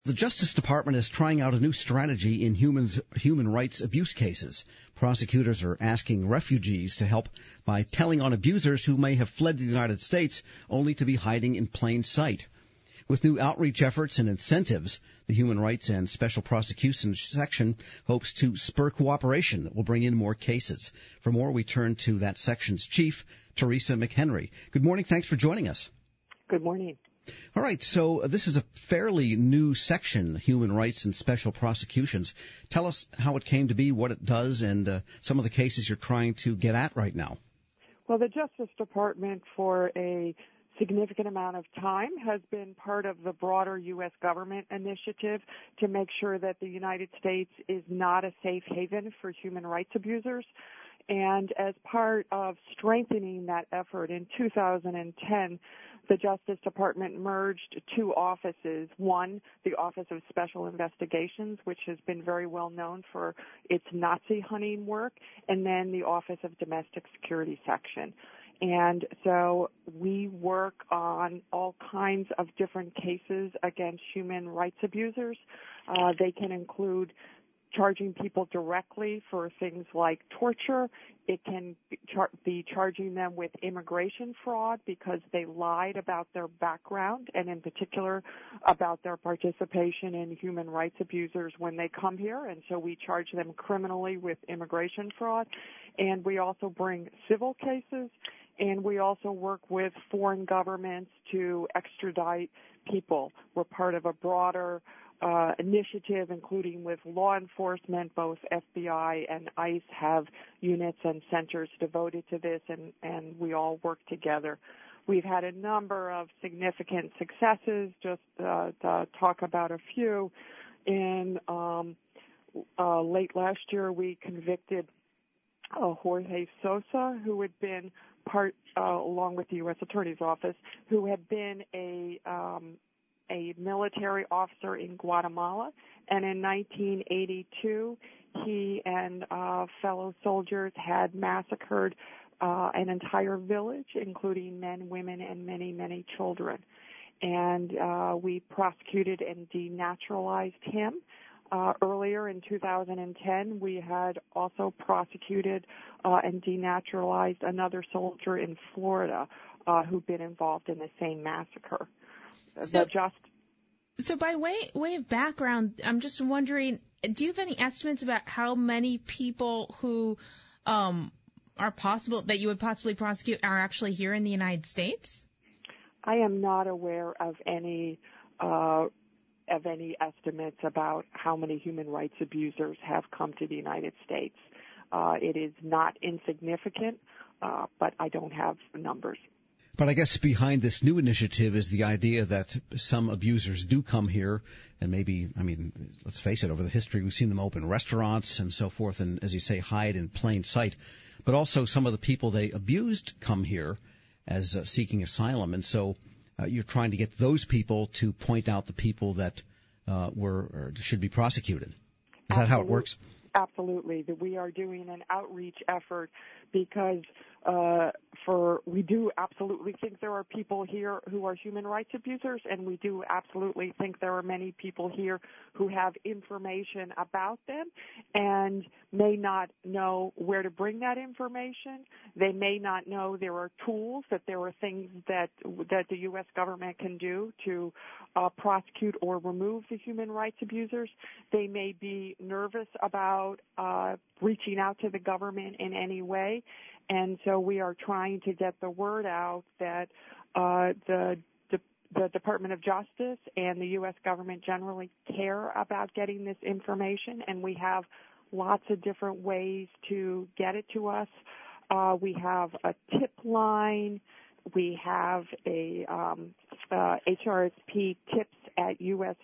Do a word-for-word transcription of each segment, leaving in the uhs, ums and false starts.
The Justice Department is trying out a new strategy in humans, human rights abuse cases. Prosecutors are asking refugees to help by telling on abusers who may have fled the United States only to be hiding in plain sight. With new outreach efforts and incentives, the Human Rights and Special Prosecutions section hopes to spur cooperation that will bring in more cases. For more, we turn to that section's chief, Teresa McHenry. Good morning. Thanks for joining us. Good morning. All right, so this is a fairly new section, Human Rights and Special Prosecutions. Tell us how it came to be, what it does, and uh, some of the cases you're trying to get at right now. Well, the Justice Department, for a significant amount of time, has been part of the broader U S government initiative to make sure that the United States is not a safe haven for human rights abusers. And as part of strengthening that effort, in two thousand ten, the Justice Department merged two offices. One, the Office of Special Investigations, which has been very well known for its Nazi hunting work, and then the Office of Domestic Security Section. And so we work on all kinds of different cases against human rights abusers. Uh, they can include charging people directly for things like torture. It can be, char- be charging them with immigration fraud because they lied about their background, and in particular about their participation in human rights abusers when they come here. And so we charge them criminally with immigration fraud. And we also bring civil cases, and we also work with foreign governments to extradite people. We're part of a broader Uh, initiative, including with law enforcement. Both F B I and ICE have units and centers devoted to this, and, and we all work together. We've had a number of significant successes. Just uh, to talk about a few. In um, uh, late last year, we convicted uh, Jorge Sosa, who had been part, uh, along with the U S Attorney's Office, who had been a um, a military officer in Guatemala, and in nineteen eighty-two, he and uh, fellow soldiers had massacred uh, an entire village, including men, women, and many, many children. And uh, we prosecuted and denaturalized him. Uh, earlier in two thousand ten, we had also prosecuted uh, and denaturalized another soldier in Florida uh, who'd been involved in the same massacre. So, just, so by way, way of background, I'm just wondering, do you have any estimates about how many people who um, are possible that you would possibly prosecute are actually here in the United States? I am not aware of any uh, of any estimates about how many human rights abusers have come to the United States. Uh, it is not insignificant, uh, but I don't have numbers. But I guess behind this new initiative is the idea that some abusers do come here, and maybe, I mean, let's face it, over the history we've seen them open restaurants and so forth, and as you say, hide in plain sight. But also some of the people they abused come here as uh, seeking asylum, and so uh, you're trying to get those people to point out the people that uh, were or should be prosecuted. Is Absolutely. that how it works? Absolutely. That we are doing an outreach effort because uh, for we do absolutely think there are people here who are human rights abusers, and we do absolutely think there are many people here who have information about them and may not know where to bring that information. They may not know there are tools, that there are things that that the U S government can do to uh, prosecute or remove the human rights abusers. They may be nervous about uh, reaching out to the government in any way. And so we are trying to get the word out that uh, the the Department of Justice and the U S government generally care about getting this information, and we have lots of different ways to get it to us. Uh, we have a tip line. We have a um, uh, H R S P tips at U S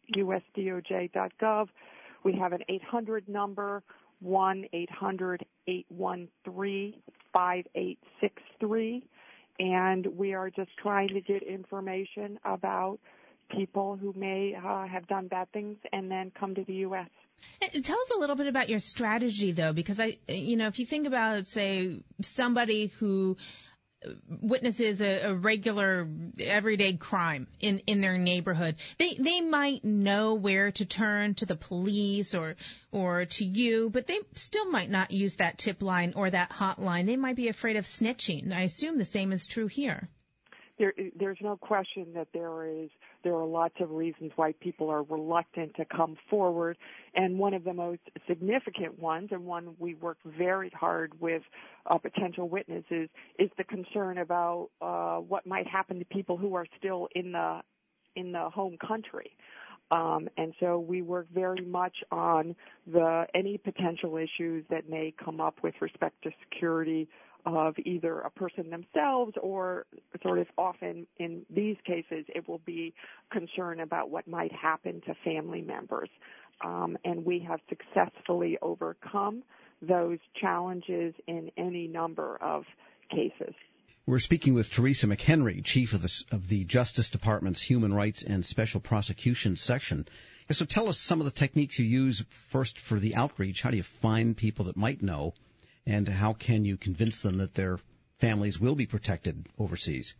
D O J dot gov. We have an eight hundred number, one eight hundred eight one three five eight six three, and we are just trying to get information about people who may uh, have done bad things and then come to the U S. Tell us a little bit about your strategy, though, because I, you know, if you think about, say, somebody who witnesses a, a regular everyday crime in, in their neighborhood, they they might know where to turn to the police or or to you, but they still might not use that tip line or that hotline. They might be afraid of snitching. I assume the same is true here. There, there's no question that there is there are lots of reasons why people are reluctant to come forward, and one of the most significant ones, and one we work very hard with uh, potential witnesses, is the concern about uh, what might happen to people who are still in the in the home country. Um, and so we work very much on the any potential issues that may come up with respect to security of either a person themselves, or sort of often in these cases it will be concern about what might happen to family members. Um, and we have successfully overcome those challenges in any number of cases. We're speaking with Teresa McHenry, Chief of the, of the Justice Department's Human Rights and Special Prosecutions Section. So tell us some of the techniques you use first for the outreach. How do you find people that might know? And how can you convince them that their families will be protected overseas?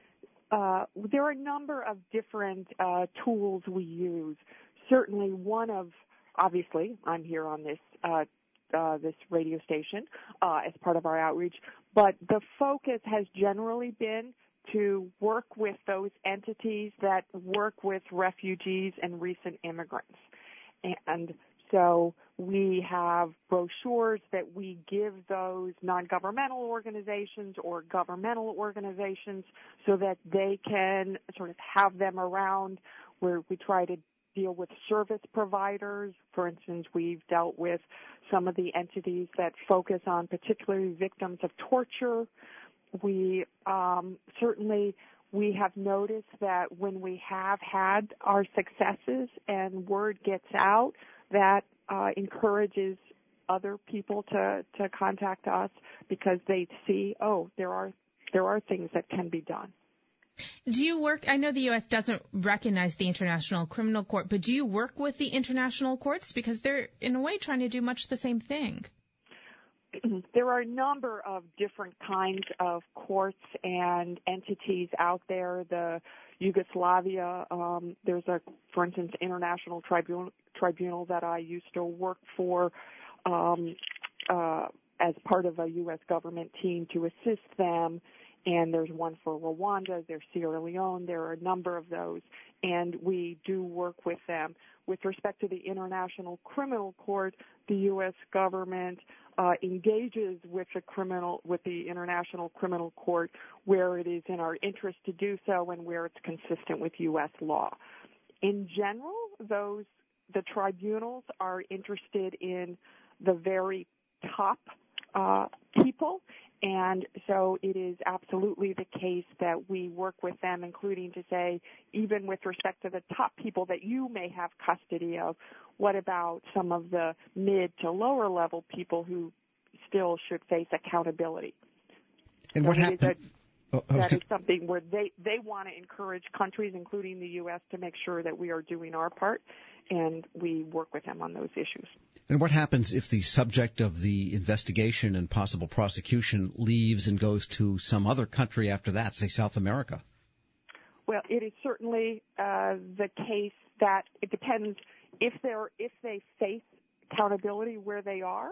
Uh, there are a number of different uh, tools we use. Certainly one of, obviously, I'm here on this uh, uh, this radio station uh, as part of our outreach, but the focus has generally been to work with those entities that work with refugees and recent immigrants. And so we have brochures that we give those non-governmental organizations or governmental organizations so that they can sort of have them around, where we try to deal with service providers. For instance, we've dealt with some of the entities that focus on particularly victims of torture. We um, certainly we have noticed that when we have had our successes and word gets out, that uh, encourages other people to, to contact us because they see, oh, there are there are things that can be done. Do you work, I know the U S doesn't recognize the International Criminal Court, but do you work with the international courts? Because they're, in a way, trying to do much the same thing. There are a number of different kinds of courts and entities out there. The Yugoslavia, um, there's a, for instance, international tribunal, tribunal that I used to work for um, uh, as part of a U S government team to assist them. And there's one for Rwanda, there's Sierra Leone, there are a number of those, and we do work with them. With respect to the International Criminal Court, the U S government uh, engages with the criminal, with the International Criminal Court where it is in our interest to do so and where it's consistent with U S law. In general, those the tribunals are interested in the very top uh, people. And so it is absolutely the case that we work with them, including to say, even with respect to the top people that you may have custody of, what about some of the mid to lower level people who still should face accountability? And so what happened? Oh, that is something where they, they want to encourage countries, including the U S, to make sure that we are doing our part, and we work with them on those issues. And what happens if the subject of the investigation and possible prosecution leaves and goes to some other country after that, say South America? Well, it is certainly uh, the case that it depends if they're if they face accountability where they are.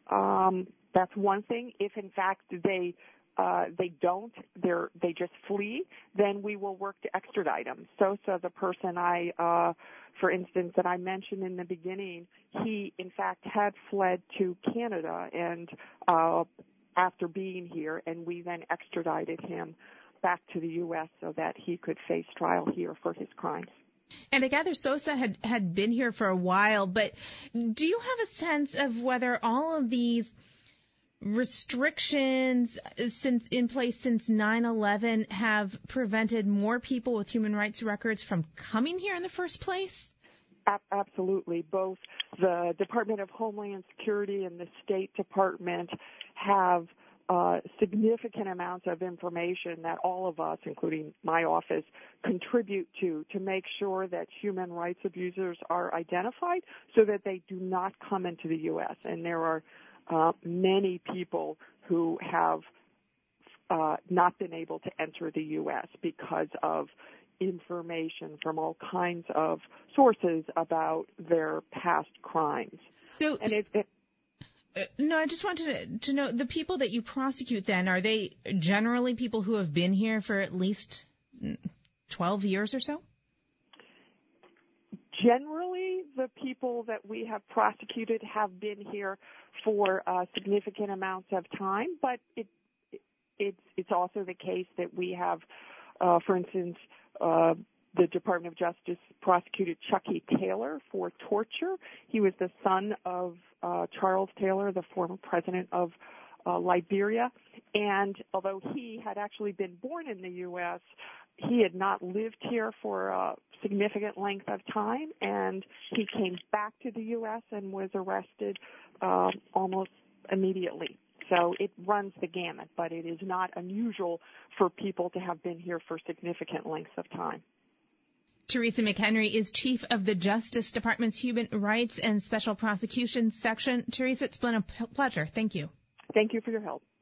Um, that's one thing. If in fact they Uh, they don't, they're, they just flee, then we will work to extradite them. So, so the person I, uh, for instance, that I mentioned in the beginning, he in fact had fled to Canada and, uh, after being here, and we then extradited him back to the U S so that he could face trial here for his crimes. And I gather Sosa had, had been here for a while, but do you have a sense of whether all of these restrictions since in place since nine eleven have prevented more people with human rights records from coming here in the first place? Absolutely. Both the Department of Homeland Security and the State Department have uh, significant amounts of information that all of us, including my office, contribute to to make sure that human rights abusers are identified so that they do not come into the U S. And there are Uh, many people who have uh, not been able to enter the U S because of information from all kinds of sources about their past crimes. So, and it, it, uh, no, I just wanted to, to know, the people that you prosecute then, are they generally people who have been here for at least twelve years or so? Generally, the people that we have prosecuted have been here for uh, significant amounts of time, but it, it, it's, it's also the case that we have, uh, for instance, uh, the Department of Justice prosecuted Chucky Taylor for torture. He was the son of uh, Charles Taylor, the former president of uh, Liberia, and although he had actually been born in the U S, he had not lived here for a significant length of time, and he came back to the U S and was arrested uh, almost immediately. So it runs the gamut, but it is not unusual for people to have been here for significant lengths of time. Teresa McHenry is Chief of the Justice Department's Human Rights and Special Prosecutions Section. Teresa, it's been a pleasure. Thank you. Thank you for your help.